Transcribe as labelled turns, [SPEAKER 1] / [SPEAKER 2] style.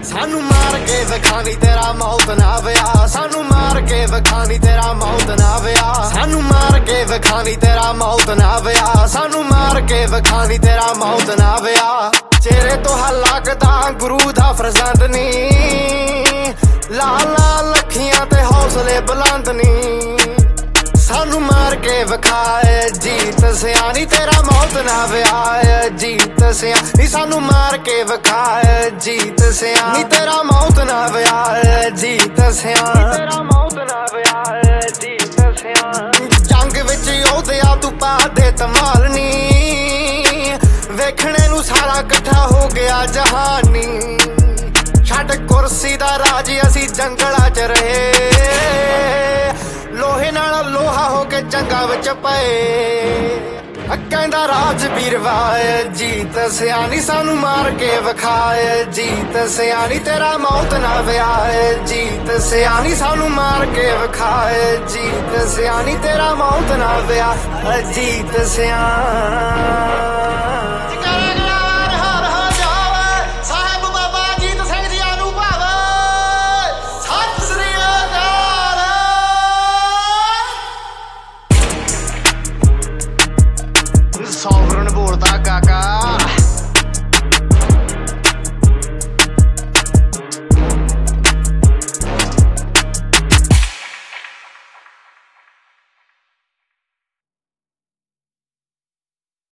[SPEAKER 1] ਸਾਨੂੰ ਮਾਰ ਕੇ ਵਿਖਾਣੀ ਤੇਰਾ ਮੌਤ ਨਾ ਵਿਆਹ, ਸਾਨੂੰ ਮਾਰ ਕੇ ਵਿਖਾਣੀ ਤੇਰਾ ਮੌਤ ਨਾ ਵਿਆਹ, ਸਾਨੂੰ ਮਾਰ ਕੇ ਵਿਖਾਣੀ ਤੇਰਾ ਮੌਤ ਨਾ ਵਿਆਹ, ਸਾਨੂੰ ਮਾਰ ਕੇ ਵਿਖਾਣੀ ਤੇਰਾ ਮੌਤ ਨਾ ਵਿਆਹ। ਚਿਹਰੇ ਤੋਂ ਲੱਗਦਾ ਗੁਰੂ ਦਾ ਫਰਜ਼ੰਦ ਨੀ, ਲਾਲ ਲਾਲ ਅੱਖੀਆਂ ਤੇ ਹੌਸਲੇ ਬੁਲੰਦ ਨੀ। ਸਾਨੂੰ ਮਾਰ ਕੇ ਵਿਖਾਏ ਜੀਤ ਸਿਆਣੀ ਤੇਰਾ ਮੌਤ ਨਾ ਵਿਆਹ, ਜੀਤ ਸਿਆਣੀ ਸਾਨੂੰ ਮਾਰ ਕੇ ਵਿਖਾਏ ਜੀਤ ਸਿਆਣੀ ਤੇਰਾ ਮੌਤ ਨਾ ਵਿਆਹ, ਜੀਤ ਸਿਆਣੀ ਤੇਰਾ ਮੌਤ ਨਾ ਵਿਆਹ, ਜੀਤ ਸਿਆਣੀ। ਜੰਗ ਵਿੱਚ ਯੋਧਿਆ ਤੂੰ ਪਾ ਦੇ ਧਮਾਲ ਨੀ, ਵੇਖਣੇ ਨੂੰ ਸਾਰਾ ਇਕੱਠਾ ਹੋ ਗਿਆ ਜਹਾਨੀ। ਛੱਡ ਕੁਰਸੀ ਦਾ ਰਾਜ ਅਸੀਂ ਜੰਗਲਾਂ 'ਚ ਰਹੇ, ਲੋਹੇ ਨਾਲ ਲੋਹਾ ਹੋ ਕੇ ਜੰਗਾਂ ਵਿੱਚ ਪਏ। ਕਹਿੰਦਾ ਰਾਜਵੀਰ ਵਾਏ ਜੀਤ ਸਿਆਣੀ ਸਾਨੂੰ ਮਾਰ ਕੇ ਵਿਖਾਏ, ਜੀਤ ਸਿਆਣੀ ਤੇਰਾ ਮੌਤ ਨਾ ਵਿਆਹ, ਜੀਤ ਸਿਆਣੀ ਸਾਨੂੰ ਮਾਰ ਕੇ ਵਿਖਾਏ, ਜੀਤ ਸਿਆਣੀ ਤੇਰਾ ਮੌਤ ਨਾ ਵਿਆਹ, ਜੀਤ ਸਿਆਣੀ।